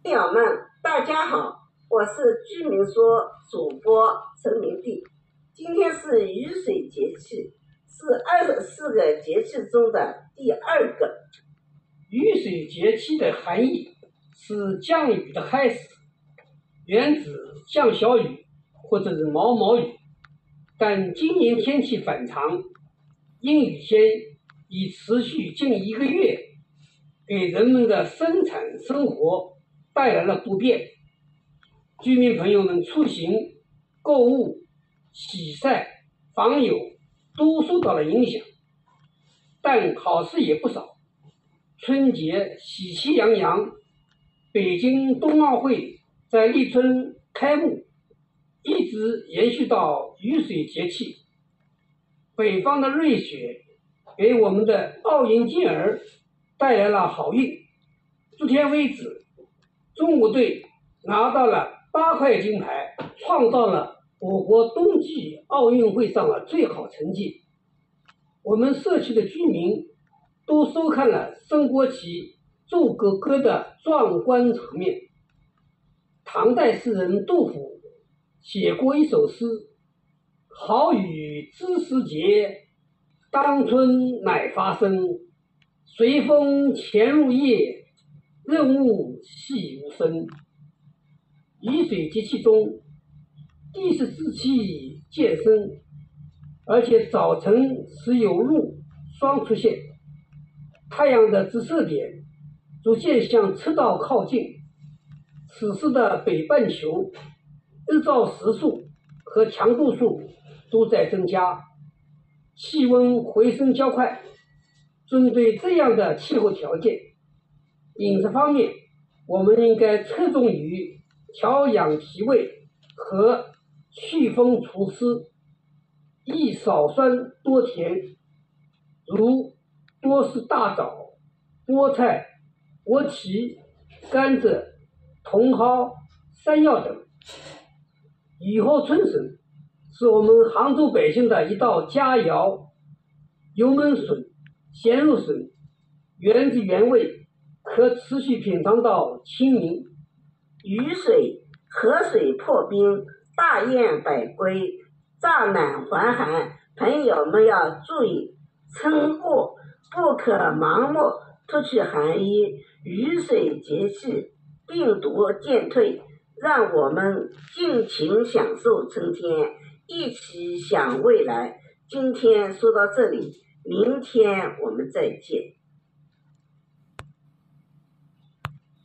朋友们，大家好，我是居民说主播陈明娣。今天是雨水节气，是24个节气中的第2个。 雨水节气的含义是降雨的开始，原指降小雨或者是毛毛雨，但今年天气反常，阴雨天已持续近1个月，给人们的生产生活带来了不便，居民朋友们出行、购物、洗晒、访友都受到了影响，但好事也不少。春节喜气洋洋，北京冬奥会在立春开幕，一直延续到雨水节气。北方的瑞雪给我们的奥运健儿带来了好运。昨天为止，中国队拿到了8块金牌，创造了我国冬季奥运会上的最好成绩。我们社区的居民都收看了升国旗、奏国歌的壮观场面。唐代诗人杜甫写过一首诗：好雨知时节，当春乃发生。随风潜入夜，润物细无声。雨水节气中，地势之气渐深，而且早晨时有露霜出现，太阳的直射点逐渐向赤道靠近。此时的北半球日照时数和强度数都在增加，气温回升较快。针对这样的气候条件，饮食方面，我们应该侧重于调养脾胃和祛风除湿，宜少酸多甜，如多吃大枣、菠菜、莴苣、甘蔗、茼蒿、山药等。雨后春笋是我们杭州百姓的一道佳肴，油焖笋、咸肉笋原汁原味，可持续品尝到清明。 雨水，河水破冰，大雁百归，乍暖还寒。朋友们要注意撑过，不可盲目脱去寒衣。雨水节气，病毒渐退，让我们尽情享受春天，一起想未来。今天说到这里，明天我们再见。